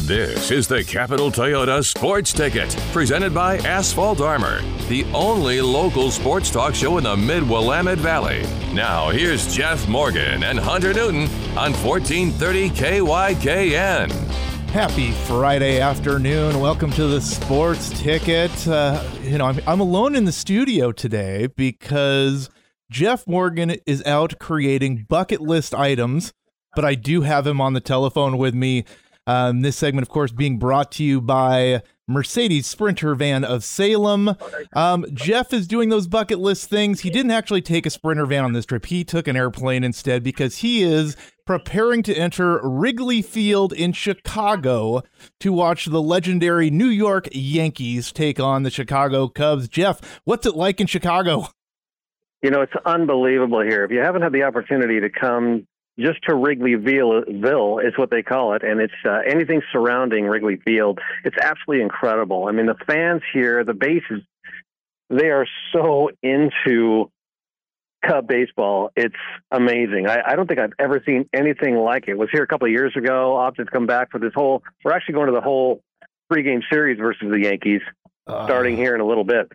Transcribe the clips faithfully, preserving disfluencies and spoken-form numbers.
This is the Capital Toyota Sports Ticket, presented by Asphalt Armor, the only local sports talk show in the Mid-Willamette Valley. Now, here's Jeff Morgan and Hunter Newton on fourteen thirty K Y K N. Happy Friday afternoon. Welcome to the Sports Ticket. Uh, you know, I'm, I'm alone in the studio today because Jeff Morgan is out creating bucket list items, but I do have him on the telephone with me. Um, this segment, of course, being brought to you by Mercedes Sprinter Van of Salem. Um, Jeff is doing those bucket list things. He didn't actually take a Sprinter Van on this trip. He took an airplane instead because he is preparing to enter Wrigley Field in Chicago to watch the legendary New York Yankees take on the Chicago Cubs. Jeff, what's it like in Chicago? You know, it's unbelievable here. If you haven't had the opportunity to come just to Wrigleyville is what they call it, and it's uh, anything surrounding Wrigley Field. It's absolutely incredible. I mean, the fans here, the bases, they are so into Cub baseball. It's amazing. I, I don't think I've ever seen anything like it. Was here a couple of years ago, opted to come back for this whole, we're actually going to the whole three-game series versus the Yankees, uh, starting here in a little bit.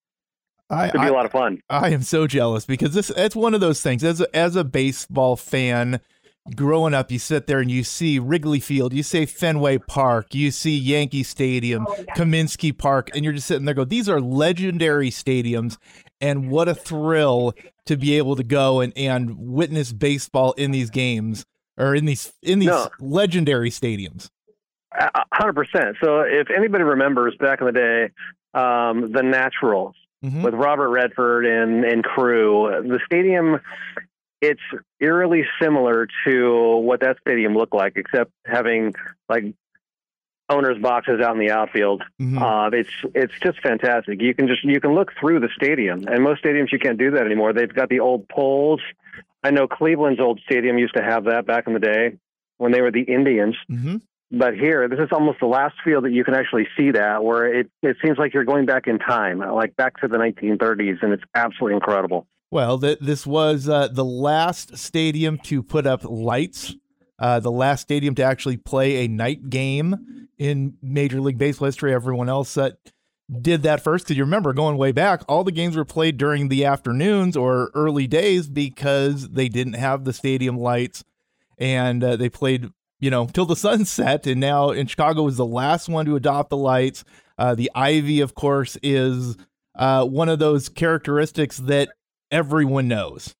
I, It'd be I, a lot of fun. I am so jealous because this it's one of those things. As a, as a baseball fan, growing up, you sit there and you see Wrigley Field, you say Fenway Park, you see Yankee Stadium, oh, yeah. Comiskey Park, and you're just sitting there go, these are legendary stadiums, and what a thrill to be able to go and, and witness baseball in these games or in these in these no. legendary stadiums. one hundred percent. So if anybody remembers back in the day, um, the Naturals, Mm-hmm. with Robert Redford and, and crew. The stadium, it's eerily similar to what that stadium looked like, except having like owners' boxes out in the outfield. Mm-hmm. Uh, it's it's just fantastic. You can just you can look through the stadium, and most stadiums you can't do that anymore. They've got the old poles. I know Cleveland's old stadium used to have that back in the day when they were the Indians. Mm-hmm. But here, this is almost the last field that you can actually see that, where it, it seems like you're going back in time, like back to the nineteen thirties, and it's absolutely incredible. Well, th- this was uh, the last stadium to put up lights, uh, the last stadium to actually play a night game in Major League Baseball history. Everyone else uh, did that first, because you remember, going way back, all the games were played during the afternoons or early days because they didn't have the stadium lights, and uh, they played you know, till the sun set, and now in Chicago was the last one to adopt the lights. Uh, the ivy, of course, is uh, one of those characteristics that everyone knows.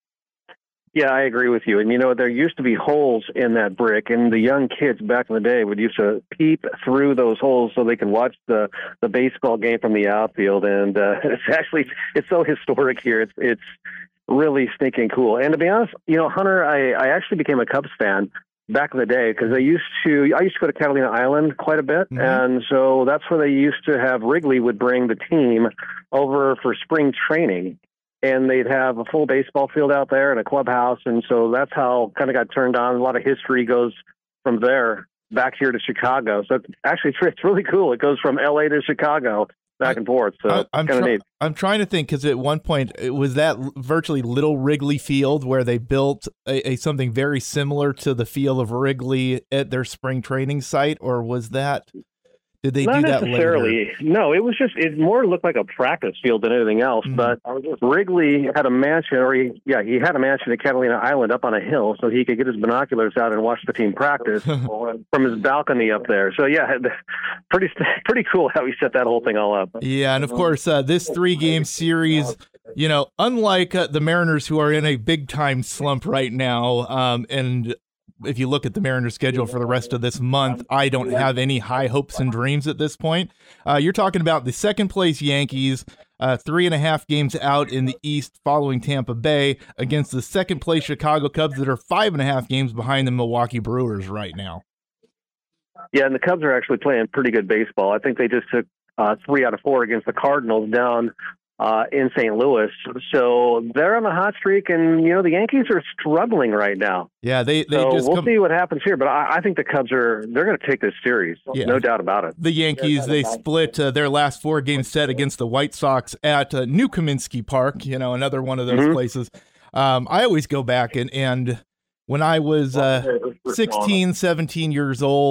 Yeah, I agree with you. And, you know, there used to be holes in that brick, and the young kids back in the day would used to peep through those holes so they could watch the, the baseball game from the outfield. And uh, it's actually, it's so historic here. It's, it's really stinking cool. And to be honest, you know, Hunter, I, I actually became a Cubs fan back in the day, because I used to I used to go to Catalina Island quite a bit, mm-hmm. and so that's where they used to have Wrigley would bring the team over for spring training, and they'd have a full baseball field out there and a clubhouse, and so that's how kind of got turned on. A lot of history goes from there back here to Chicago. So it's actually it's really cool. It goes from L A to Chicago, back and forth. So I, I'm kind of neat. I'm trying to think, because at one point it was that virtually little Wrigley Field where they built a, a something very similar to the field of Wrigley at their spring training site, or was that? Did they Not do that necessarily. later? No, it was just it more looked like a practice field than anything else. Mm-hmm. But Wrigley had a mansion, or he, yeah, he had a mansion at Catalina Island up on a hill, so he could get his binoculars out and watch the team practice from his balcony up there. So yeah, pretty pretty cool how he set that whole thing all up. Yeah, and of course uh, this three-game series, you know, unlike uh, the Mariners, who are in a big-time slump right now, um, and if you look at the Mariners schedule for the rest of this month, I don't have any high hopes and dreams at this point. Uh, you're talking about the second place Yankees, uh, three and a half games out in the East following Tampa Bay, against the second place Chicago Cubs that are five and a half games behind the Milwaukee Brewers right now. Yeah, and the Cubs are actually playing pretty good baseball. I think they just took uh, three out of four against the Cardinals down Uh, in Saint Louis. So they're on a hot streak, and, you know, the Yankees are struggling right now. Yeah, they, they so just we'll come... see what happens here, but I, I think the Cubs are, they're going to take this series. Yeah. No doubt about it. The Yankees, they split uh, their last four game set against the White Sox at uh, New Comiskey Park, you know, another one of those mm-hmm. places. Um, I always go back and, and when I was uh, sixteen, seventeen years old,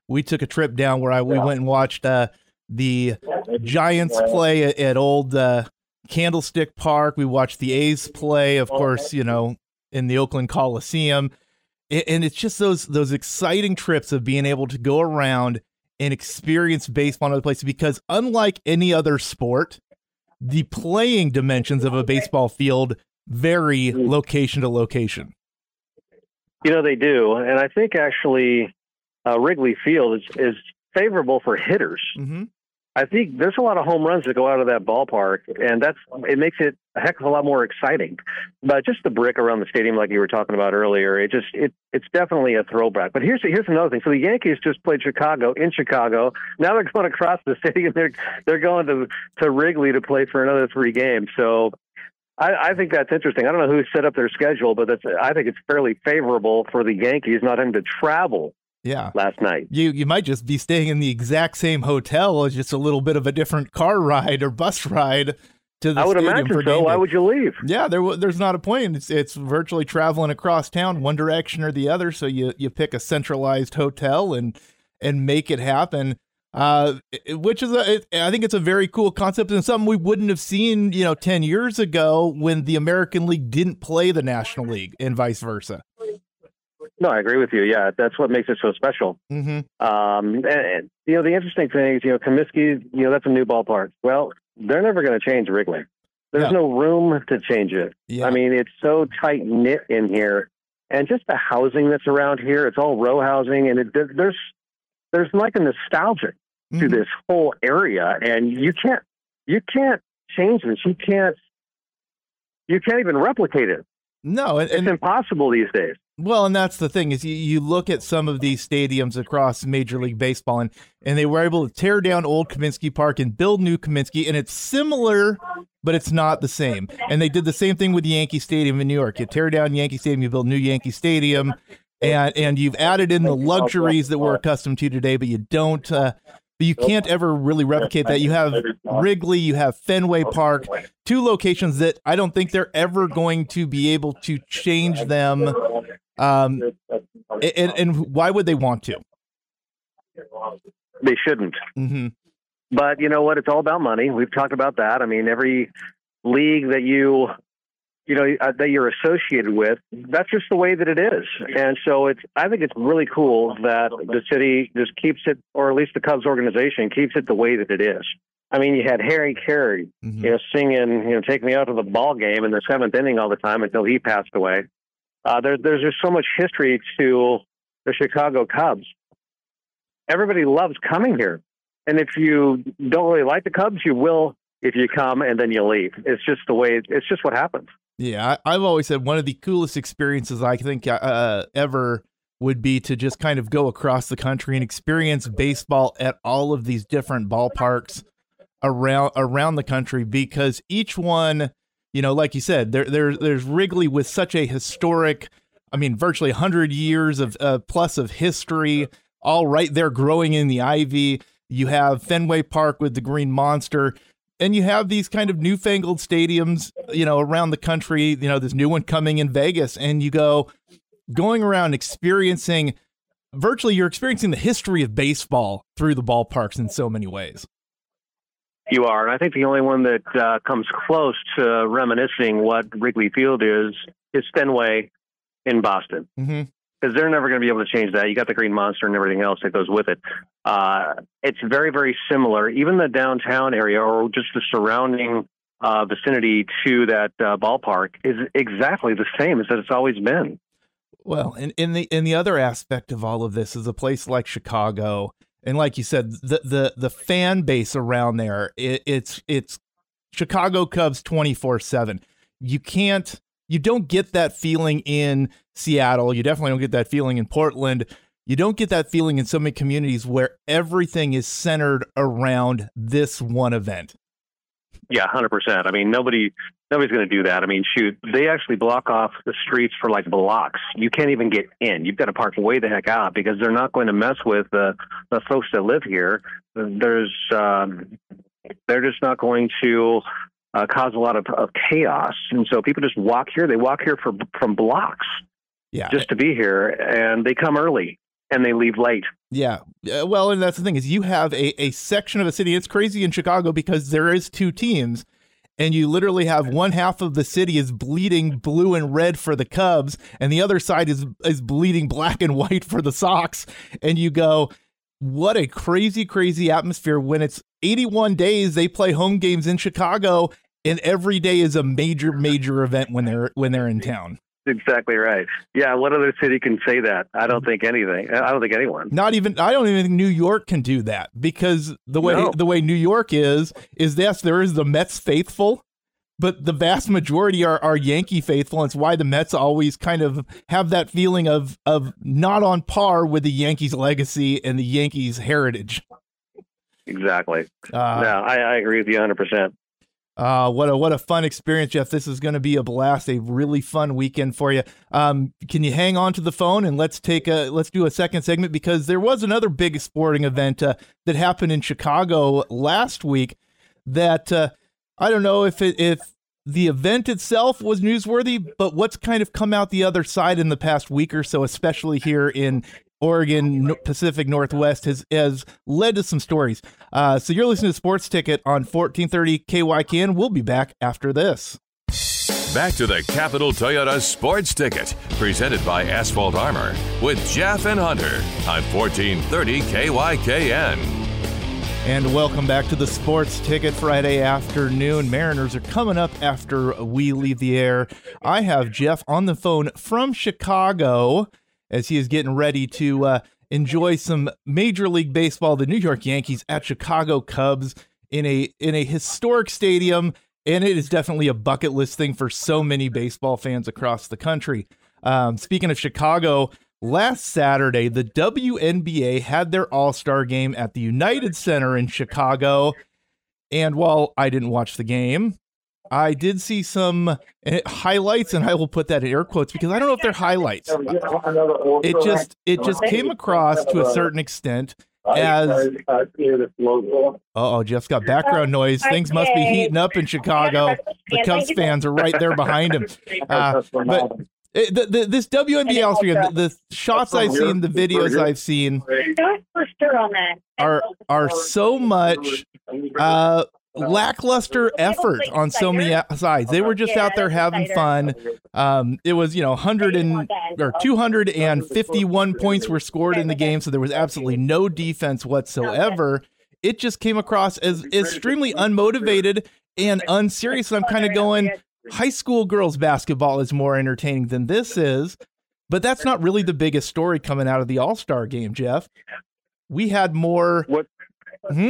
we took a trip down where I we went and watched uh, the Giants play at, at old uh, Candlestick Park. We watched the A's play, of course, you know, in the Oakland Coliseum. And it's just those those exciting trips of being able to go around and experience baseball in other places, because unlike any other sport, the playing dimensions of a baseball field vary location to location. You know, they do. And I think actually uh, Wrigley Field is, is favorable for hitters. Mm-hmm. I think there's a lot of home runs that go out of that ballpark, and that's it makes it a heck of a lot more exciting. But just the brick around the stadium, like you were talking about earlier, it just it it's definitely a throwback. But here's here's another thing. So the Yankees just played Chicago in Chicago. Now they're going across the city, and they're they're going to to Wrigley to play for another three games. So I, I think that's interesting. I don't know who set up their schedule, but that's I think it's fairly favorable for the Yankees not having to travel. Yeah. Last night. You you might just be staying in the exact same hotel, just a little bit of a different car ride or bus ride to the I would stadium imagine for so. game Why day. would you leave? Yeah, there there's not a point. It's it's virtually traveling across town, one direction or the other. So you you pick a centralized hotel and and make it happen. Uh, which is a it, I think it's a very cool concept and something we wouldn't have seen, you know, ten years ago when the American League didn't play the National League and vice versa. No, I agree with you. Yeah, that's what makes it so special. Mm-hmm. Um, and, and, you know, the interesting thing is, you know, Comiskey, you know, that's a new ballpark. Well, they're never going to change Wrigley. There's no. no room to change it. Yeah. I mean, it's so tight knit in here, and just the housing that's around here, it's all row housing, and it, there's there's like a nostalgia mm-hmm. to this whole area, and you can't you can't change this. You can't you can't even replicate it. No, and, and it's impossible these days. Well, and that's the thing is you, you look at some of these stadiums across Major League Baseball, and, and they were able to tear down old Comiskey Park and build new Comiskey, and it's similar, but it's not the same. And they did the same thing with Yankee Stadium in New York. You tear down Yankee Stadium, you build new Yankee Stadium, and and you've added in the luxuries that we're accustomed to today, but you don't. Uh, But you can't ever really replicate that. You have Wrigley, you have Fenway Park, two locations that I don't think they're ever going to be able to change them. Um, and, and why would they want to? They shouldn't. Mm-hmm. But you know what? It's all about money. We've talked about that. I mean, every league that you, you know, uh, that you're associated with, that's just the way that it is. And so it's, I think it's really cool that the city just keeps it, or at least the Cubs organization keeps it the way that it is. I mean, you had Harry Carey, mm-hmm. you know, singing, you know, "Take Me Out to the Ball Game" in the seventh inning all the time until he passed away. Uh, there, there's just so much history to the Chicago Cubs. Everybody loves coming here. And if you don't really like the Cubs, you will if you come and then you leave. It's just the way, it's just what happens. Yeah, I, I've always said one of the coolest experiences I think uh, ever would be to just kind of go across the country and experience baseball at all of these different ballparks around around the country, because each one, you know, like you said, there, there there's Wrigley with such a historic, I mean, virtually one hundred years of uh, plus of history, all right there growing in the ivy. You have Fenway Park with the Green Monster. And you have these kind of newfangled stadiums, you know, around the country. You know, this new one coming in Vegas, and you go going around experiencing, virtually you're experiencing the history of baseball through the ballparks in so many ways. You are. And I think the only one that uh, comes close to reminiscing what Wrigley Field is, is Fenway in Boston. Mm-hmm. Because they're never going to be able to change that. You got the Green Monster and everything else that goes with it. Uh, it's very, very similar. Even the downtown area or just the surrounding uh, vicinity to that uh, ballpark is exactly the same as it's always been. Well, and in the in the other aspect of all of this is a place like Chicago, and like you said, the the the fan base around there, it, it's it's Chicago Cubs twenty-four seven. You can't. You don't get that feeling in Seattle. You definitely don't get that feeling in Portland. You don't get that feeling in so many communities where everything is centered around this one event. Yeah, one hundred percent. I mean, nobody, nobody's going to do that. I mean, shoot, they actually block off the streets for like blocks. You can't even get in. You've got to park way the heck out because they're not going to mess with the, the folks that live here. There's, um, they're just not going to Uh, cause a lot of, of chaos. And so people just walk here. They walk here for, from blocks yeah. just to be here, and they come early. and they leave late. Yeah. Uh, well, and that's the thing is you have a, a section of a city. It's crazy in Chicago because there is two teams. And you literally have one half of the city is bleeding blue and red for the Cubs, and the other side is is bleeding black and white for the Sox. And you go, what a crazy, crazy atmosphere when it's eighty-one days. They play home games in Chicago, and every day is a major, major event when they're when they're in town. Exactly right. Yeah, what other city can say that? I don't think anything. I don't think anyone. Not even. I don't even think New York can do that because the way No. the way New York is is yes, there is the Mets faithful, but the vast majority are, are Yankee faithful. And it's why the Mets always kind of have that feeling of of not on par with the Yankees' legacy and the Yankees' heritage. Exactly. Uh, no, I, I agree with you one hundred percent. Uh, what a what a fun experience, Jeff. This is going to be a blast, a really fun weekend for you. Um, can you hang on to the phone and let's take a let's do a second segment because there was another big sporting event uh, that happened in Chicago last week. That uh, I don't know if it, if the event itself was newsworthy, but what's kind of come out the other side in the past week or so, especially here in Oregon, Pacific Northwest, has, has led to some stories. Uh, so you're listening to Sports Ticket on fourteen thirty K Y K N. We'll be back after this. Back to the Capital Toyota Sports Ticket, presented by Asphalt Armor, with Jeff and Hunter on fourteen thirty K Y K N. And welcome back to the Sports Ticket Friday afternoon. Mariners are coming up after we leave the air. I have Jeff on the phone from Chicago as he is getting ready to uh, enjoy some Major League Baseball, the New York Yankees at Chicago Cubs in a in a historic stadium, and it is definitely a bucket list thing for so many baseball fans across the country. Um, speaking of Chicago, last Saturday, the W N B A had their All-Star game at the United Center in Chicago, and while I didn't watch the game, I did see some highlights, and I will put that in air quotes because I don't know if they're highlights. It just it just came across to a certain extent as uh-oh, Jeff's got background noise. Things must be heating up in Chicago. The Cubs fans are right there behind him. Uh, but it, the, the, this W N B A All-Star, the, the shots I've seen, the videos I've seen are are so much uh, lackluster effort on so many sides. They were just out there having fun. Um, it was, you know, one hundred and, or two hundred fifty-one points were scored in the game, so there was absolutely no defense whatsoever. It just came across as extremely unmotivated and unserious. And I'm kind of going, high school girls basketball is more entertaining than this is. But that's not really the biggest story coming out of the All-Star game, Jeff. We had more. What? Hmm?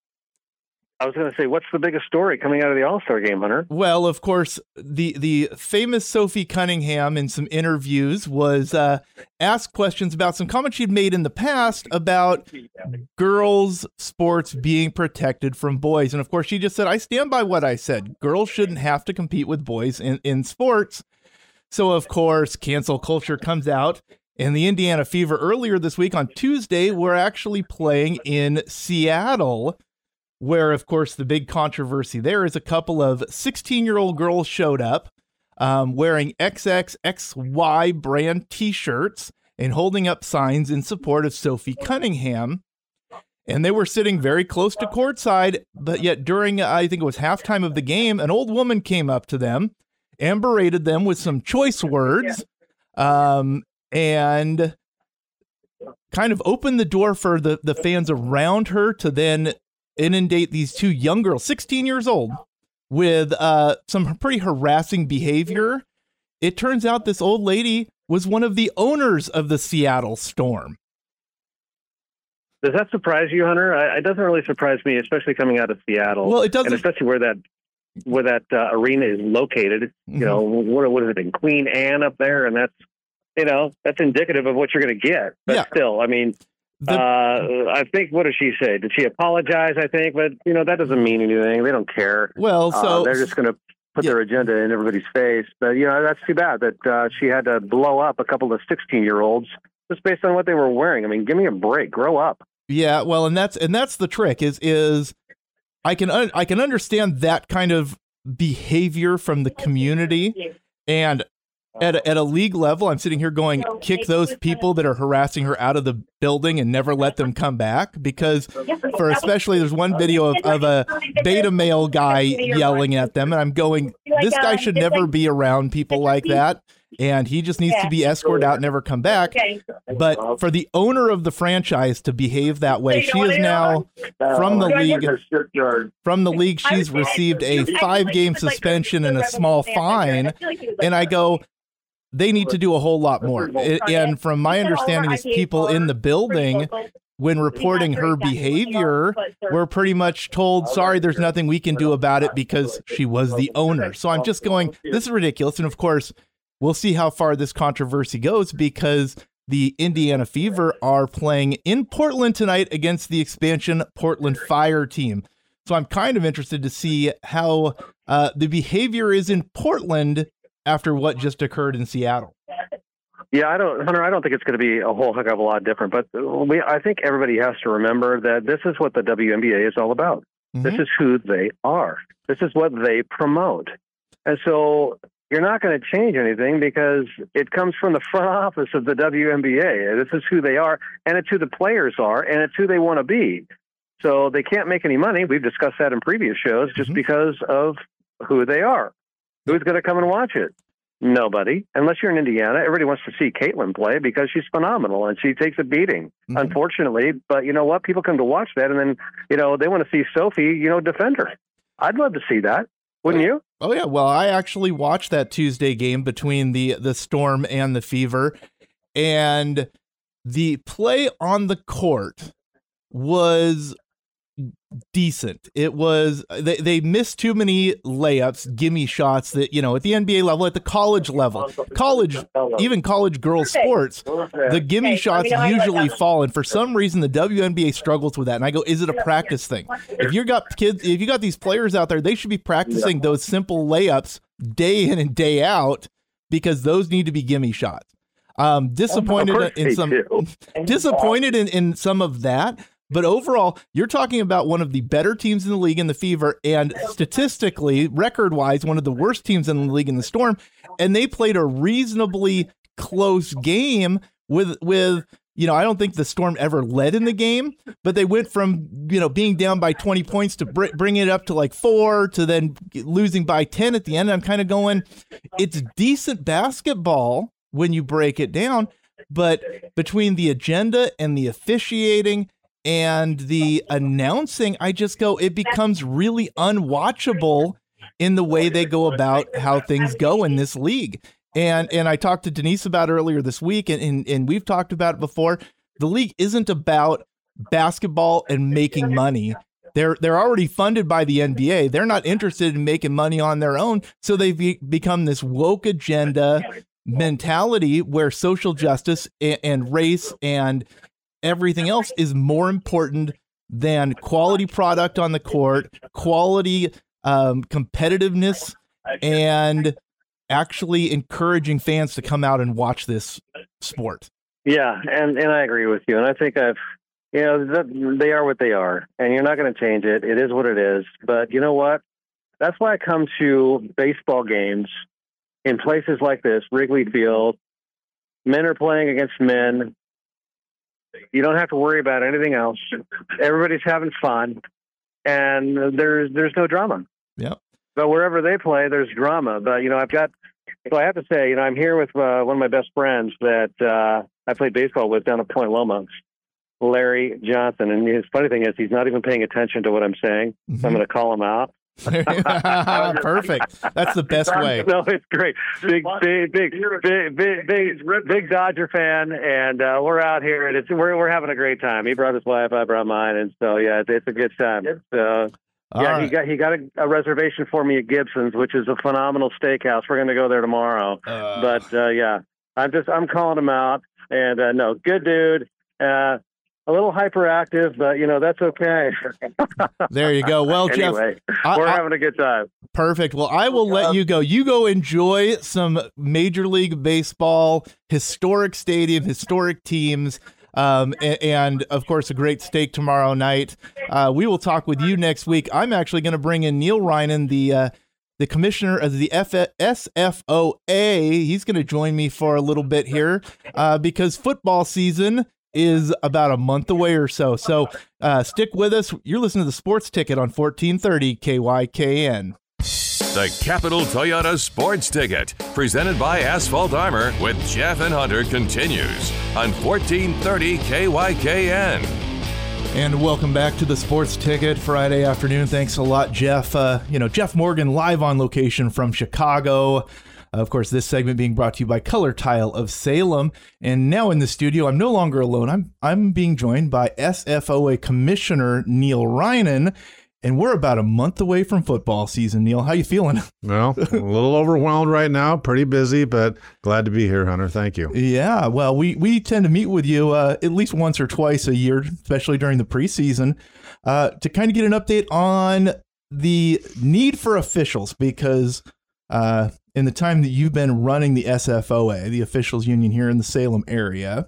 I was going to say, what's the biggest story coming out of the All-Star game, Hunter? Well, of course, the the famous Sophie Cunningham in some interviews was uh, asked questions about some comments she'd made in the past about girls' sports being protected from boys. And of course, she just said, I stand by what I said. Girls shouldn't have to compete with boys in, in sports. So, of course, cancel culture comes out. And the Indiana Fever earlier this week on Tuesday were actually playing in Seattle, where, of course, the big controversy there is a couple of sixteen-year-old girls showed up um, wearing X X X Y brand T-shirts and holding up signs in support of Sophie Cunningham. And they were sitting very close to courtside, but yet during, I think it was halftime of the game, an old woman came up to them and berated them with some choice words um, and kind of opened the door for the, the fans around her to then inundate these two young girls, sixteen years old, with uh, some pretty harassing behavior. It turns out this old lady was one of the owners of the Seattle Storm. Does that surprise you, Hunter? I, it doesn't really surprise me, especially coming out of Seattle. Well, it doesn't, and especially where that where that uh, arena is located. Mm-hmm. You know, what, what is it in Queen Anne up there, and that's you know that's indicative of what you're going to get. But yeah. still, I mean. The, uh, I think, what did she say? Did she apologize, I think? But, you know, that doesn't mean anything. They don't care. Well, so... Uh, they're just going to put yeah. their agenda in everybody's face. But, you know, that's too bad that uh, she had to blow up a couple of sixteen-year-olds just based on what they were wearing. I mean, give me a break. Grow up. Yeah, well, and that's and that's the trick is is I can un- I can understand that kind of behavior from the community. And at a, at a league level, I'm sitting here going, kick those people that are harassing her out of the building and never let them come back. Because for especially, there's one video of, of a beta male guy yelling at them, and I'm going, this guy should never be around people like that. And he just needs to be escorted out and never come back. But for the owner of the franchise to behave that way, she is now from the league. From the league, she's received a five-game suspension and a small fine. And I go, they need to do a whole lot more. And from my understanding, is people in the building, when reporting her behavior, were pretty much told, sorry, there's nothing we can do about it because she was the owner. So I'm just going, this is ridiculous. And of course, we'll see how far this controversy goes, because the Indiana Fever are playing in Portland tonight against the expansion Portland Fire team. So I'm kind of interested to see how uh, the behavior is in Portland after what just occurred in Seattle. Yeah, I don't, Hunter, I don't think it's going to be a whole heck of a lot different, but we, I think everybody has to remember that this is what the W N B A is all about. Mm-hmm. This is who they are. This is what they promote. And so you're not going to change anything because it comes from the front office of the W N B A. This is who they are, and it's who the players are, and it's who they want to be. So they can't make any money. We've discussed that in previous shows just mm-hmm. because of who they are. Who's going to come and watch it? Nobody. Unless you're in Indiana, everybody wants to see Caitlin play because she's phenomenal and she takes a beating, mm-hmm. unfortunately. But you know what? People come to watch that, and then, you know, they want to see Sophie, you know, defend her. I'd love to see that. Wouldn't you? Oh, yeah. Well, I actually watched that Tuesday game between the, the Storm and the Fever, and the play on the court was decent. It was, they, they missed too many layups, gimme shots that, you know, at the N B A level, at the college level, college, even college girls sports, the gimme shots usually fall. And for some reason, the W N B A struggles with that. And I go, is it a practice thing? If you got kids, if you got these players out there, they should be practicing those simple layups day in and day out, because those need to be gimme shots. Um, disappointed in some, disappointed in, in some of that. But overall, you're talking about one of the better teams in the league in the Fever, and statistically, record-wise, one of the worst teams in the league in the Storm. And they played a reasonably close game with, with you know, I don't think the Storm ever led in the game, but they went from, you know, being down by twenty points to br- bring it up to like four to then losing by ten at the end. I'm kind of going, it's decent basketball when you break it down, but between the agenda and the officiating and the announcing, I just go, it becomes really unwatchable in the way they go about how things go in this league. And and I talked to Denise about it earlier this week, and, and, and we've talked about it before. The league isn't about basketball and making money. They're they're already funded by the N B A. They're not interested in making money on their own. So they've be, become this woke agenda mentality where social justice and, and race and everything else is more important than quality product on the court, quality um, competitiveness, and actually encouraging fans to come out and watch this sport. Yeah, and, and I agree with you. And I think I've, you know, they are what they are, and you're not going to change it. It is what it is. But you know what? That's why I come to baseball games in places like this, Wrigley Field. Men are playing against men. You don't have to worry about anything else. Everybody's having fun, and there's there's no drama. Yeah. But wherever they play, there's drama. But you know, I've got. So I have to say, you know, I'm here with uh, one of my best friends that uh, I played baseball with down at Point Loma, Larry Johnson. And his funny thing is, he's not even paying attention to what I'm saying. Mm-hmm. So I'm going to call him out. Perfect. That's the best way. No, it's great. Big, big, big, big, big, big, big Dodger fan, and uh, we're out here, and it's we're we're having a great time. He brought his wife, I brought mine, and so yeah, it's, it's a good time. So yeah, right. he got he got a, a reservation for me at Gibson's, which is a phenomenal steakhouse. We're going to go there tomorrow. Uh, but uh, yeah, I'm just I'm calling him out, and uh, no, good dude. Uh, A little hyperactive, but, you know, that's okay. There you go. Well, anyway, Jeff, we're I, having a good time. Perfect. Well, I will let you go. You go enjoy some Major League Baseball, historic stadium, historic teams, um, and, and, of course, a great steak tomorrow night. Uh, we will talk with you next week. I'm actually going to bring in Neil Reinen, the uh, the commissioner of the F- S F O A. He's going to join me for a little bit here uh, because football season is about a month away or so. So uh, stick with us. You're listening to the Sports Ticket on fourteen thirty K Y K N. The Capital Toyota Sports Ticket, presented by Asphalt Armor with Jeff and Hunter, continues on fourteen thirty K Y K N. And welcome back to the Sports Ticket Friday afternoon. Thanks a lot, Jeff. Uh, you know, Jeff Morgan live on location from Chicago. Of course, this segment being brought to you by Color Tile of Salem. And now in the studio, I'm no longer alone. I'm I'm being joined by S F O A Commissioner Neil Reinen. And we're about a month away from football season. Neil, how you feeling? Well, a little overwhelmed right now, pretty busy, but glad to be here, Hunter. Thank you. Yeah, well, we, we tend to meet with you uh, at least once or twice a year, especially during the preseason, uh, to kind of get an update on the need for officials, because uh, in the time that you've been running the S F O A, the officials union here in the Salem area,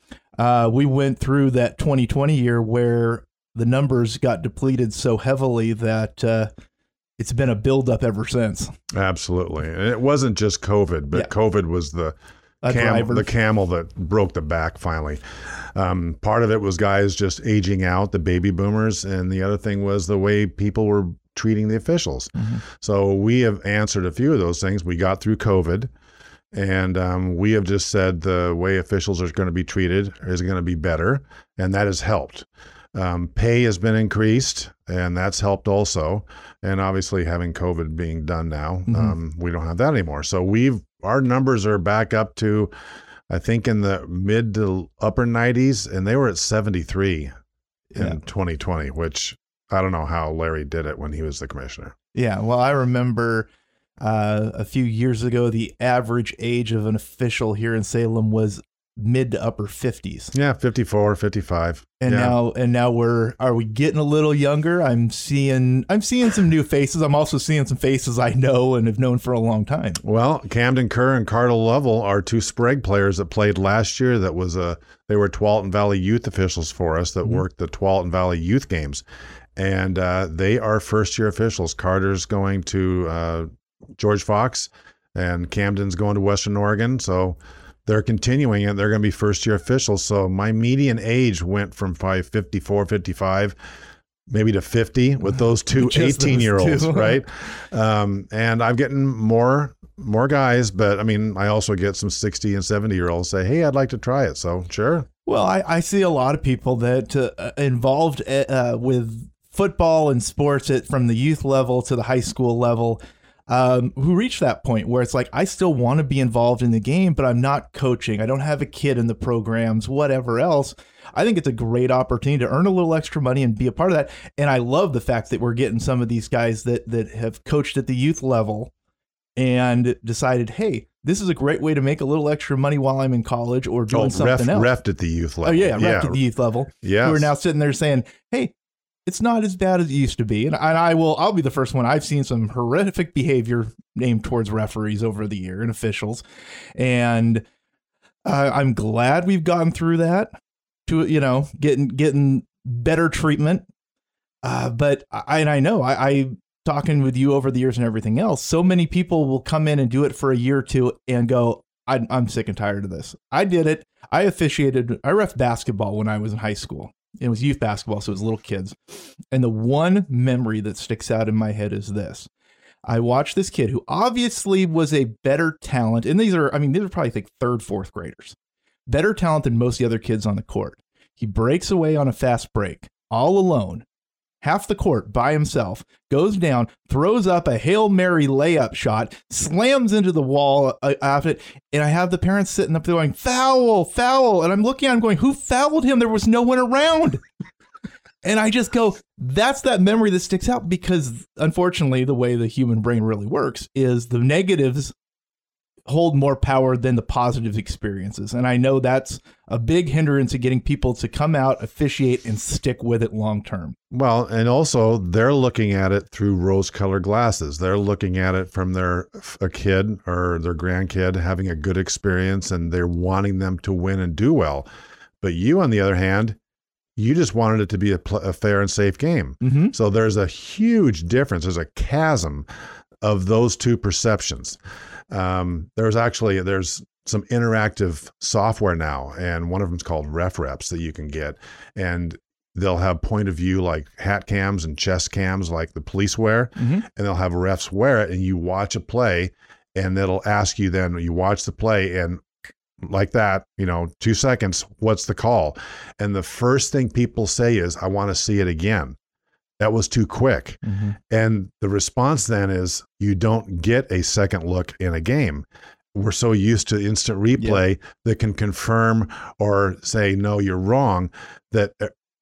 uh, we went through that twenty twenty year where the numbers got depleted so heavily that uh, it's been a buildup ever since. Absolutely. And it wasn't just COVID, but yeah. COVID was the cam- the camel that broke the back finally. Um, part of it was guys just aging out, the baby boomers, and the other thing was the way people were treating the officials. Mm-hmm. So we have answered a few of those things. We got through COVID, and um, we have just said the way officials are going to be treated is going to be better, and that has helped. Um, pay has been increased, and that's helped also. And obviously, having COVID being done now, mm-hmm. um, we don't have that anymore. So we've our numbers are back up to, I think, in the mid to upper nineties, and they were at seventy-three in yeah. twenty twenty, which I don't know how Larry did it when he was the commissioner. Yeah, well, I remember uh, a few years ago, the average age of an official here in Salem was mid to upper fifties. Yeah, fifty-four, fifty-five. And yeah. now and now we're are we getting a little younger? I'm seeing I'm seeing some new faces. I'm also seeing some faces I know and have known for a long time. Well, Camden Kerr and Cardinal Lovell are two Sprague players that played last year. That was a they were Tualatin Valley youth officials for us that mm-hmm. worked the Tualatin Valley youth games. And uh, they are first year officials. Carter's going to uh, George Fox and Camden's going to Western Oregon. So they're continuing it. They're going to be first-year officials. So my median age went from probably fifty-four, fifty-five, maybe to fifty with those two eighteen-year-olds, right? Um, and I'm getting more more guys, but, I mean, I also get some sixty and seventy-year-olds say, hey, I'd like to try it. So, sure. Well, I, I see a lot of people that uh, involved uh, with football and sports at, from the youth level to the high school level, Um, who reach that point where it's like, I still want to be involved in the game, but I'm not coaching. I don't have a kid in the programs, whatever else. I think it's a great opportunity to earn a little extra money and be a part of that. And I love the fact that we're getting some of these guys that that have coached at the youth level and decided, hey, this is a great way to make a little extra money while I'm in college or doing oh, something ref, else. Ref at the youth level. Oh, yeah, ref yeah. at the youth level. Yes. Who are now sitting there saying, hey, it's not as bad as it used to be. And, and I will, I'll be the first one. I've seen some horrific behavior named towards referees over the year and officials. And uh, I'm glad we've gotten through that to, you know, getting, getting better treatment. Uh, but I, and I know I, I talking with you over the years and everything else, so many people will come in and do it for a year or two and go, I, I'm sick and tired of this. I did it. I officiated, I ref basketball when I was in high school. It was youth basketball, so it was little kids. And the one memory that sticks out in my head is this. I watched this kid who obviously was a better talent. And these are, I mean, these are probably like third, fourth graders. Better talent than most of the other kids on the court. He breaks away on a fast break, all alone. Half the court by himself, goes down, throws up a Hail Mary layup shot, slams into the wall after it, and I have the parents sitting up there going, foul, foul, and I'm looking at him going, who fouled him? There was no one around. And I just go, that's that memory that sticks out, because unfortunately, the way the human brain really works is the negatives hold more power than the positive experiences. And I know that's a big hindrance to getting people to come out, officiate, and stick with it long term. Well, and also they're looking at it through rose-colored glasses. They're looking at it from their a kid or their grandkid having a good experience, and they're wanting them to win and do well. But you, on the other hand, you just wanted it to be a, pl- a fair and safe game. Mm-hmm. So there's a huge difference. There's a chasm of those two perceptions. Um, there's actually, there's some interactive software now, and one of them is called RefReps that you can get. And they'll have point of view like hat cams and chest cams like the police wear, mm-hmm. and they'll have refs wear it, and you watch a play, and it'll ask you then, you watch the play, and like that, you know, two seconds, what's the call? And the first thing people say is, I want to see it again. That was too quick. Mm-hmm. And the response then is, you don't get a second look in a game. We're so used to instant replay yeah. that can confirm or say, no, you're wrong, that,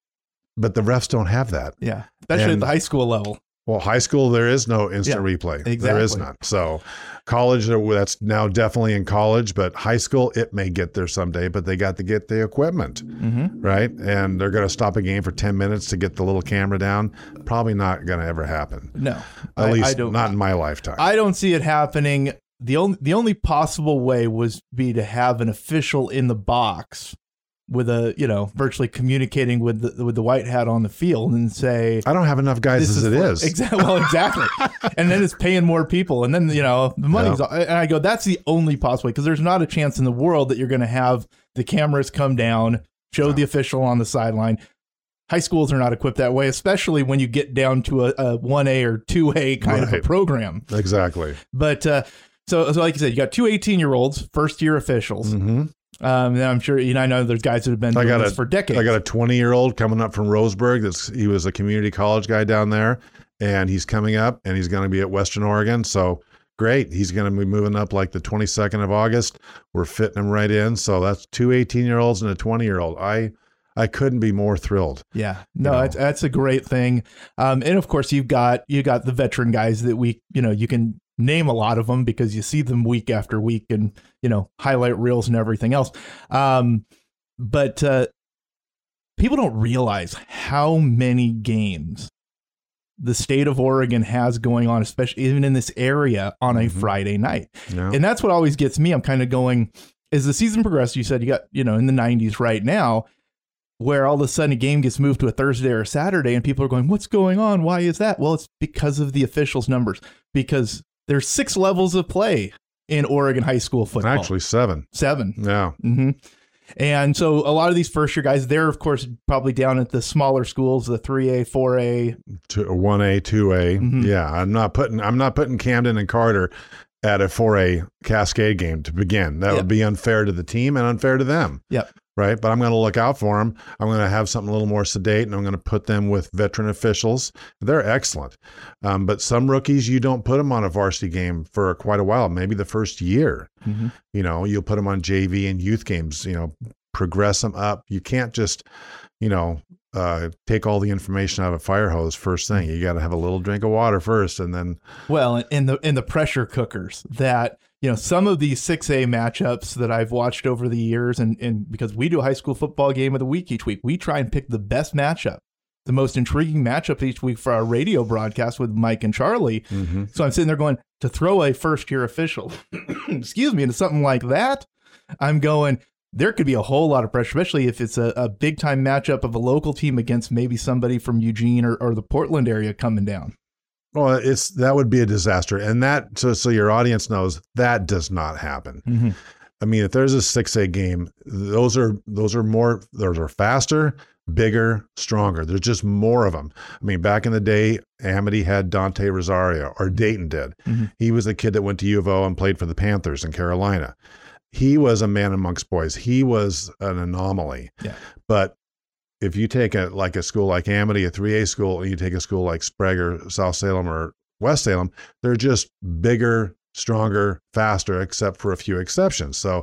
but the refs don't have that. Yeah. Especially and, at the high school level. Well, high school, there is no instant yeah, replay. Exactly. There is none. So college, that's now definitely in college, but high school, it may get there someday, but they got to get the equipment, mm-hmm. right? And they're going to stop a game for ten minutes to get the little camera down. Probably not going to ever happen. No. At I, least I don't, not in my lifetime. I don't see it happening. The only, the only possible way was be to have an official in the box with a, you know, virtually communicating with the, with the white hat on the field and say, I don't have enough guys as it is. Exactly. Well, exactly. And then it's paying more people. And then, you know, the money's, yeah. and I go, that's the only possible way, because there's not a chance in the world that you're going to have the cameras come down, show yeah. the official on the sideline. High schools are not equipped that way, especially when you get down to a, a one A or two A kind right. of a program. Exactly. But, uh, so, so like you said, you got two eighteen year olds, first year officials. Mm-hmm. Um, and I'm sure, you know, I know there's guys that have been doing this a, for decades. I got a twenty year old coming up from Roseburg. That's, he was a community college guy down there, and he's coming up and he's going to be at Western Oregon. So great. He's going to be moving up like the twenty-second of August. We're fitting him right in. So that's two eighteen year olds and a twenty year old. I, I couldn't be more thrilled. Yeah, no, that's, that's a great thing. Um, and of course you've got, you got the veteran guys that we, you know, you can name a lot of them because you see them week after week and, you know, highlight reels and everything else. Um, but, uh, people don't realize how many games the state of Oregon has going on, especially even in this area on a mm-hmm. Friday night. Yeah. And that's what always gets me. I'm kind of going, as the season progresses, you said you got, you know, in the nineties right now, where all of a sudden a game gets moved to a Thursday or a Saturday and people are going, what's going on? Why is that? Well, it's because of the officials' numbers, because there's six levels of play in Oregon high school football. Actually, seven. Seven. Yeah. Mm-hmm. And so a lot of these first year guys, they're, of course, probably down at the smaller schools, the three A, four A. one A, two A. Mm-hmm. Yeah. I'm not putting I'm not putting Camden and Carter at a four A Cascade game to begin. That yep. would be unfair to the team and unfair to them. Yep. Right. But I'm going to look out for them. I'm going to have something a little more sedate, and I'm going to put them with veteran officials. They're excellent. Um, but some rookies, you don't put them on a varsity game for quite a while, maybe the first year. Mm-hmm. You know, you'll put them on J V and youth games, you know, progress them up. You can't just, you know, uh, take all the information out of a fire hose first thing. You got to have a little drink of water first, and then. Well, in the in the pressure cookers that, you know, some of these six A matchups that I've watched over the years, and, and because we do a high school football game of the week each week, we try and pick the best matchup, the most intriguing matchup each week for our radio broadcast with Mike and Charlie. Mm-hmm. So I'm sitting there going, to throw a first year official, excuse me, into something like that, I'm going, there could be a whole lot of pressure, especially if it's a, a big time matchup of a local team against maybe somebody from Eugene or, or the Portland area coming down. Well, it's that would be a disaster. And that, so, so your audience knows, that does not happen. Mm-hmm. I mean, if there's a six A game, those are, those are more, those are faster, bigger, stronger. There's just more of them. I mean, back in the day, Amity had Dante Rosario, or Dayton did. Mm-hmm. He was a kid that went to U of O and played for the Panthers in Carolina. He was a man amongst boys. He was an anomaly. Yeah. But if you take a like a school like Amity, a three A school, and you take a school like Sprague or South Salem or West Salem, they're just bigger, stronger, faster, except for a few exceptions. So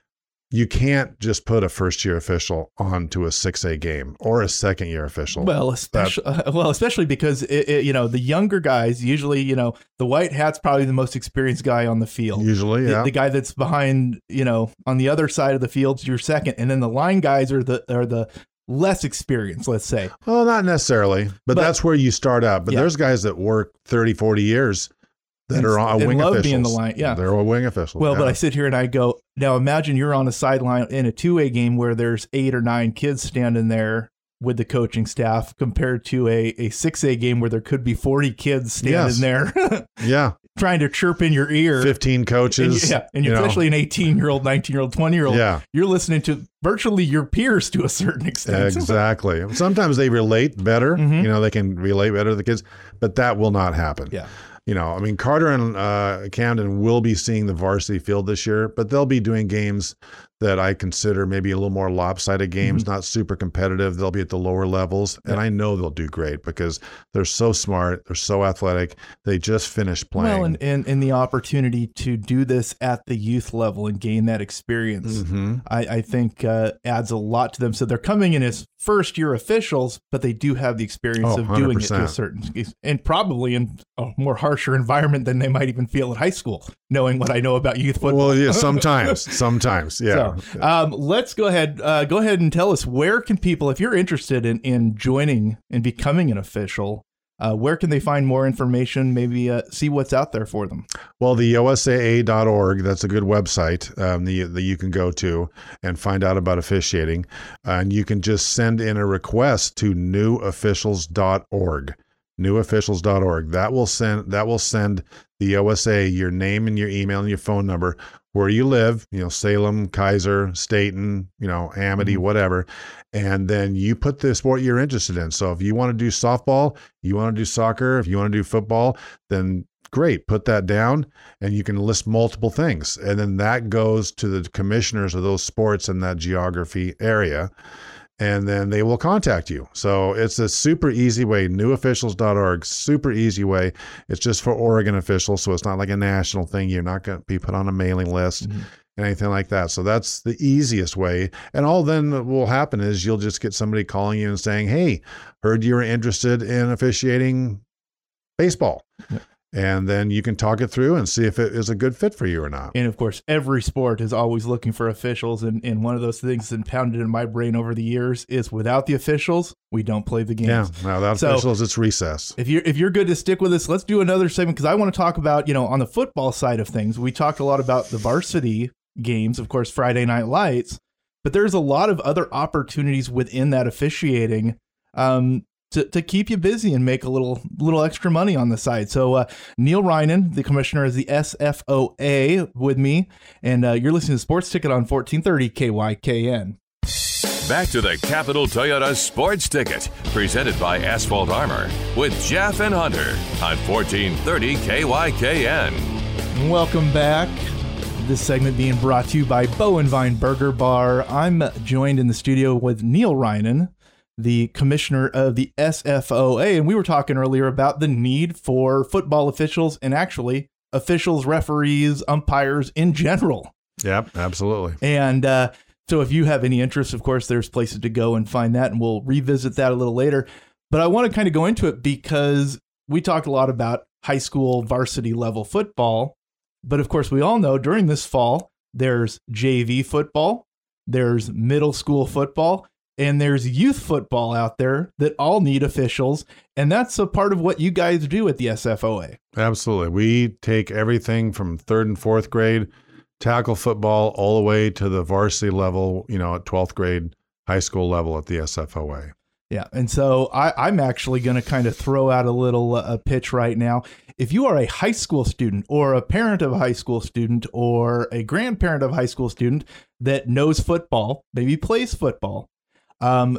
you can't just put a first-year official onto a six A game or a second-year official. Well, especially uh, well, especially because it, it, you know, the younger guys usually, you know, the white hat's probably the most experienced guy on the field. Usually, yeah. The, the guy that's behind, you know, on the other side of the field's your second, and then the line guys are the are the less experienced, let's say. Well, not necessarily, but, but that's where you start out. But yeah. there's guys that work thirty, forty years that and, are on a wing love officials. Being the line. Yeah. They're a wing official. Well, yeah. but I sit here and I go, now imagine you're on a sideline in a two A game where there's eight or nine kids standing there with the coaching staff compared to a, a six A game where there could be forty kids standing yes. there. yeah. Trying to chirp in your ear. fifteen coaches. And, yeah. And you're especially know. an eighteen-year-old, nineteen-year-old, twenty-year-old. Yeah. You're listening to virtually your peers to a certain extent. Exactly. Sometimes they relate better. Mm-hmm. You know, they can relate better to the kids, but that will not happen. Yeah. You know, I mean, Carter and uh, Camden will be seeing the varsity field this year, but they'll be doing games that I consider maybe a little more lopsided games, mm-hmm. not super competitive. They'll be at the lower levels, and yeah. I know they'll do great because they're so smart, they're so athletic. They just finished playing. Well, and, and, and the opportunity to do this at the youth level and gain that experience, mm-hmm. I, I think uh, adds a lot to them. So they're coming in as first-year officials, but they do have the experience oh, of one hundred doing percent. it to a certain, and probably in a more harsher environment than they might even feel at high school, knowing what I know about youth football. Well, yeah, sometimes, sometimes, yeah. So, um, let's go ahead. Uh, go ahead and tell us, where can people, if you're interested in, in joining and becoming an official, uh, where can they find more information? Maybe uh, see what's out there for them. Well, the O S A A dot org, that's a good website um, that, that you can go to and find out about officiating. Uh, and you can just send in a request to new officials dot org. new officials dot org. That will send that will send the O S A your name and your email and your phone number, where you live, you know, Salem, Kaiser, Staten, you know, Amity, Mm-hmm. whatever. And then you put the sport you're interested in. So if you want to do softball, you want to do soccer, if you want to do football, then great, put that down, and you can list multiple things. And then that goes to the commissioners of those sports in that geography area. And then they will contact you. So it's a super easy way, new officials dot org, super easy way. It's just for Oregon officials, so it's not like a national thing. You're not going to be put on a mailing list, mm-hmm. and anything like that. So that's the easiest way. And all then will happen is you'll just get somebody calling you and saying, hey, heard you were interested in officiating baseball. Yeah. And then you can talk it through and see if it is a good fit for you or not. And of course, every sport is always looking for officials. And, and one of those things that's pounded in my brain over the years is, without the officials, we don't play the games. Yeah, no, without so officials, it's recess. If you're, if you're good to stick with us, let's do another segment, because I want to talk about, you know, on the football side of things, we talked a lot about the varsity games, of course, Friday Night Lights, but there's a lot of other opportunities within that officiating um, To, to keep you busy and make a little little extra money on the side. So uh, Neil Reinen, the commissioner of the S F O A, with me, and uh, you're listening to Sports Ticket on fourteen thirty K Y K N. Back to the Capital Toyota Sports Ticket, presented by Asphalt Armor, with Jeff and Hunter on fourteen thirty K Y K N. Welcome back. This segment being brought to you by Bow and Vine Burger Bar. I'm joined in the studio with Neil Reinen, the commissioner of the S F O A, and we were talking earlier about the need for football officials, and actually officials, referees, umpires in general. Yep, absolutely. And uh, so if you have any interest, of course, there's places to go and find that, and we'll revisit that a little later. But I want to kind of go into it because we talked a lot about high school varsity level football. But of course, we all know during this fall, there's J V football, there's middle school football, and there's youth football out there that all need officials. And that's a part of what you guys do at the S F O A. Absolutely. We take everything from third and fourth grade, tackle football, all the way to the varsity level, you know, at twelfth grade, high school level at the S F O A. Yeah. And so I, I'm actually going to kind of throw out a little uh, pitch right now. If you are a high school student or a parent of a high school student or a grandparent of a high school student that knows football, maybe plays football, Um,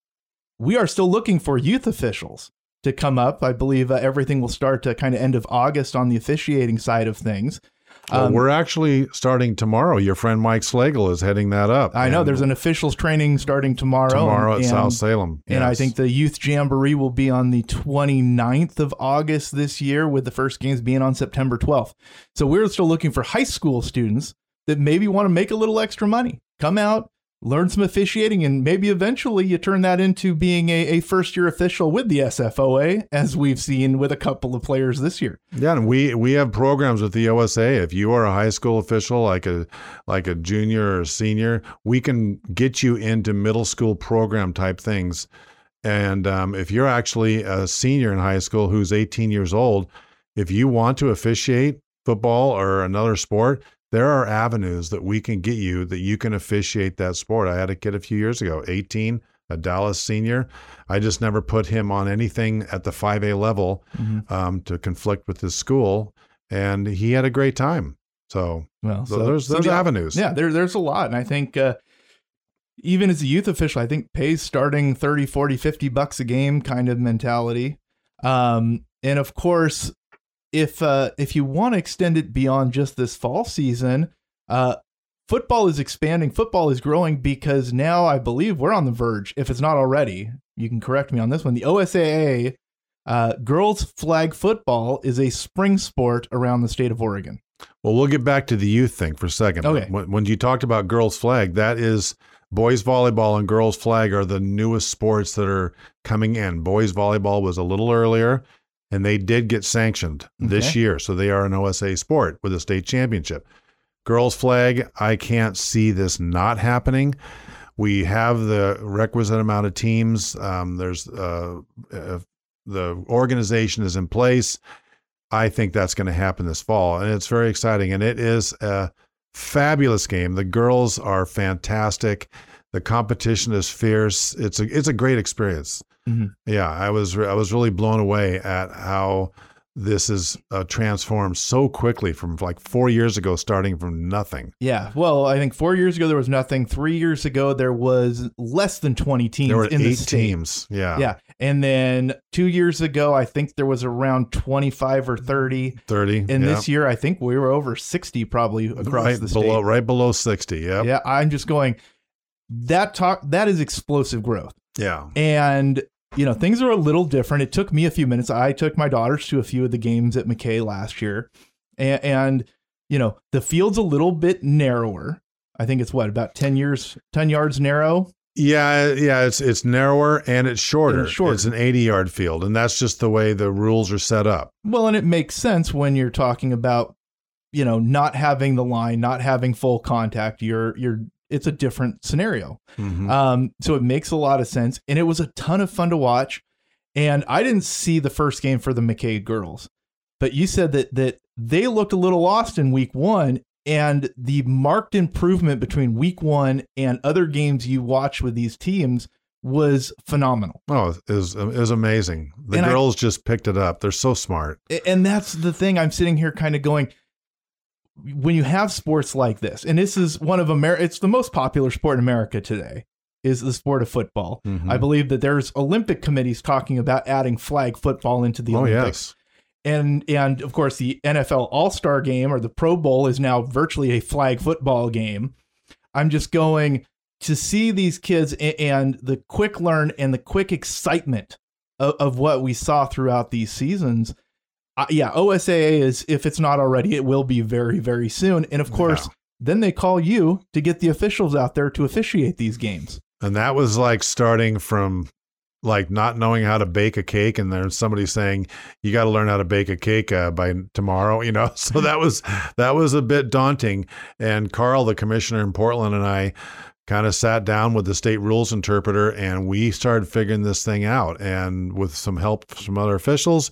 we are still looking for youth officials to come up. I believe uh, everything will start to kind of end of August on the officiating side of things. Well, Um, we're actually starting tomorrow. Your friend Mike Slagle is heading that up. I know there's an officials training starting tomorrow. Tomorrow and, at South Salem. Yes. And I think the youth jamboree will be on the twenty-ninth of August this year, with the first games being on September twelfth. So we're still looking for high school students that maybe want to make a little extra money. Come out, learn some officiating, and maybe eventually you turn that into being a, a first-year official with the S F O A, as we've seen with a couple of players this year. Yeah, and we we have programs with the O S A. If you are a high school official, like a like a junior or a senior, we can get you into middle school program type things. And um, if you're actually a senior in high school who's eighteen years old, if you want to officiate football or another sport, there are avenues that we can get you that you can officiate that sport. I had a kid a few years ago, eighteen, a Dallas senior. I just never put him on anything at the five A level mm-hmm. um, to conflict with his school, and he had a great time. So, well, so there's there's so the, avenues. Yeah, there, there's a lot. And I think uh, even as a youth official, I think pays starting thirty, forty, fifty bucks a game kind of mentality. Um, and of course, if uh, if you want to extend it beyond just this fall season, uh, football is expanding. Football is growing because now I believe we're on the verge, if it's not already, you can correct me on this one. The O S A A uh, girls flag football is a spring sport around the state of Oregon. Well, we'll get back to the youth thing for a second. Okay. When, when you talked about girls flag, that is boys volleyball and girls flag are the newest sports that are coming in. Boys volleyball was a little earlier, and they did get sanctioned okay. this year. So they are an O S A sport with a state championship. Girls flag, I can't see this not happening. We have the requisite amount of teams. Um, there's uh, uh, the organization is in place. I think that's going to happen this fall, and it's very exciting. And it is a fabulous game. The girls are fantastic. The competition is fierce. It's a it's a great experience. Mm-hmm. Yeah, I was I was really blown away at how this is uh, transformed so quickly from like four years ago, starting from nothing. Yeah. Well, I think four years ago there was nothing. Three years ago there was less than twenty teams. There were in eight the state. teams. Yeah. Yeah. And then two years ago, I think there was around twenty-five or thirty. thirty. And yeah. this year, I think we were over sixty probably across right the state. Below, right below sixty. Yeah. Yeah. I'm just going, that talk, that is explosive growth. Yeah. And you know, things are a little different. It took me a few minutes. I took my daughters to a few of the games at McKay last year. And, and, you know, the field's a little bit narrower. I think it's what, about ten years, ten yards narrow? Yeah, yeah, it's it's narrower and it's shorter. And it's shorter. It's an eighty-yard field, and that's just the way the rules are set up. Well, and it makes sense when you're talking about, you know, not having the line, not having full contact. You're you're it's a different scenario. Mm-hmm. Um, so it makes a lot of sense. And it was a ton of fun to watch. And I didn't see the first game for the McKay girls, but you said that that they looked a little lost in week one, and the marked improvement between week one and other games you watch with these teams was phenomenal. Oh, it was, it was amazing. The and girls I, just picked it up. They're so smart. And that's the thing. I'm sitting here kind of going, when you have sports like this, and this is one of America, it's the most popular sport in America today, is the sport of football. Mm-hmm. I believe that there's Olympic committees talking about adding flag football into the oh, Olympics. Yes. And, and of course, the N F L All-Star game or the Pro Bowl is now virtually a flag football game. I'm just going to see these kids and, and the quick learn and the quick excitement of, of what we saw throughout these seasons. Uh, yeah, O S A A is, if it's not already, it will be very, very soon. And of course, yeah. then they call you to get the officials out there to officiate these games. And that was like starting from like not knowing how to bake a cake, and there's somebody saying, you got to learn how to bake a cake uh, by tomorrow, you know? So that was, that was a bit daunting. And Carl, the commissioner in Portland, and I kind of sat down with the state rules interpreter, and we started figuring this thing out. And with some help from other officials,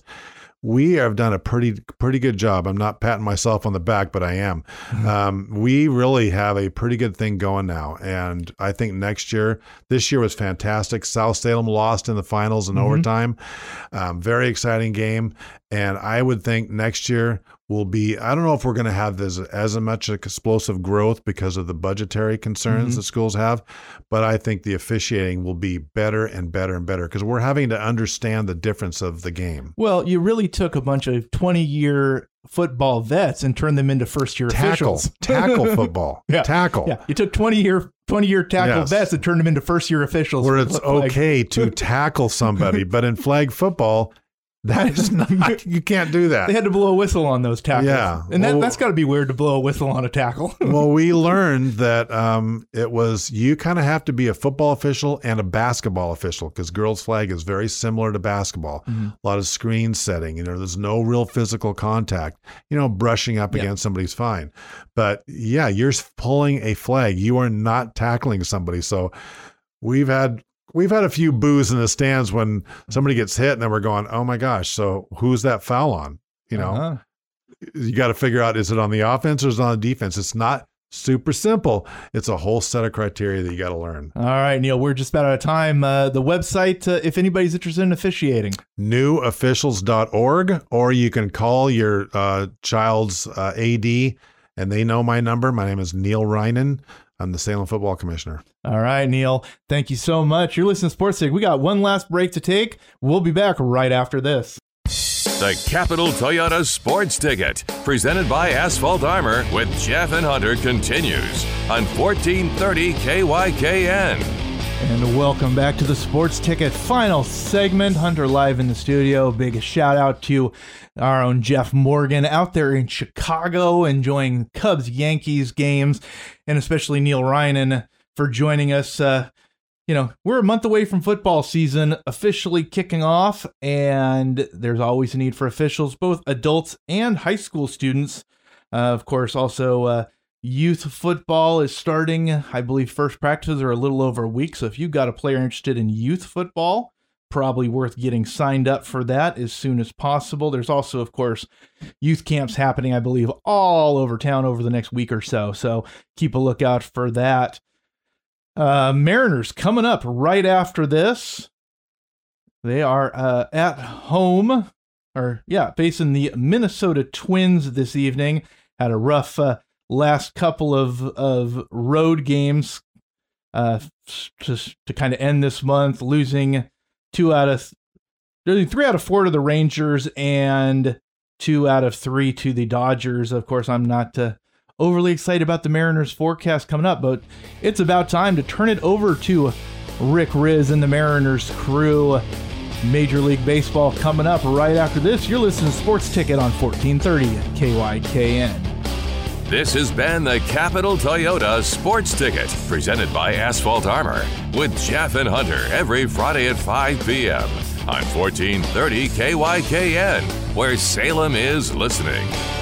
we have done a pretty pretty good job. I'm not patting myself on the back, but I am. Mm-hmm. Um, we really have a pretty good thing going now. And I think next year, this year was fantastic. South Salem lost in the finals in mm-hmm. overtime. Um, very exciting game. And I would think next year will be, I don't know if we're going to have this as much explosive growth because of the budgetary concerns mm-hmm. that schools have, but I think the officiating will be better and better and better because we're having to understand the difference of the game. Well, you really took a bunch of twenty-year football vets and turned them into first-year tackle, officials. Tackle football. yeah. Tackle. Yeah. You took twenty-year twenty-year tackle yes. vets and turned them into first-year officials. Where it's okay to tackle somebody, but in flag football, that is not, you can't do that. They had to blow a whistle on those tackles. Yeah. And that, well, that's got to be weird to blow a whistle on a tackle. Well, we learned that um, it was, you kind of have to be a football official and a basketball official because girls flag is very similar to basketball. Mm-hmm. A lot of screen setting, you know, there's no real physical contact, you know, brushing up yeah. against somebody's fine. But yeah, you're pulling a flag. You are not tackling somebody. So we've had, We've had a few boos in the stands when somebody gets hit and then we're going, oh my gosh, so who's that foul on? You know, uh-huh. you got to figure out, is it on the offense or is it on the defense? It's not Super simple. It's a whole set of criteria that you got to learn. All right, Neil, we're just about out of time. Uh, the website, uh, if anybody's interested in officiating. new officials dot org, or you can call your uh, child's uh, A D, and they know my number. My name is Neil Reinen. I'm the Salem Football Commissioner. All right, Neil, thank you so much. You're listening to Sports Take. We got one last break to take. We'll be back right after this. The Capital Toyota Sports Ticket, presented by Asphalt Armor with Jeff and Hunter, continues on fourteen thirty K Y K N. And welcome back to the Sports Ticket final segment. Hunter live in the studio. Big shout out to our own Jeff Morgan out there in Chicago enjoying Cubs-Yankees games, and especially Neil Reinen for joining us. Uh, You know, we're a month away from football season officially kicking off, and there's always a need for officials, both adults and high school students. Uh, of course, also uh, youth football is starting. I believe first practices are a little over a week, so if you've got a player interested in youth football, probably worth getting signed up for that as soon as possible. There's also, of course, youth camps happening, I believe, all over town over the next week or so, so keep a lookout for that. Uh, Mariners coming up right after this. They are uh, at home, or yeah, facing the Minnesota Twins this evening. Had a rough uh, last couple of, of road games uh, to, to kind of end this month, losing two out of th- three out of four to the Rangers and two out of three to the Dodgers. Of course, I'm not uh, overly excited about the Mariners forecast coming up, but it's about time to turn it over to Rick Rizzs and the Mariners crew. Major League Baseball coming up right after this. You're listening to Sports Ticket on fourteen thirty K Y K N. This has been the Capital Toyota Sports Ticket, presented by Asphalt Armor, with Jeff and Hunter every Friday at five p.m. on fourteen thirty K Y K N, where Salem is listening.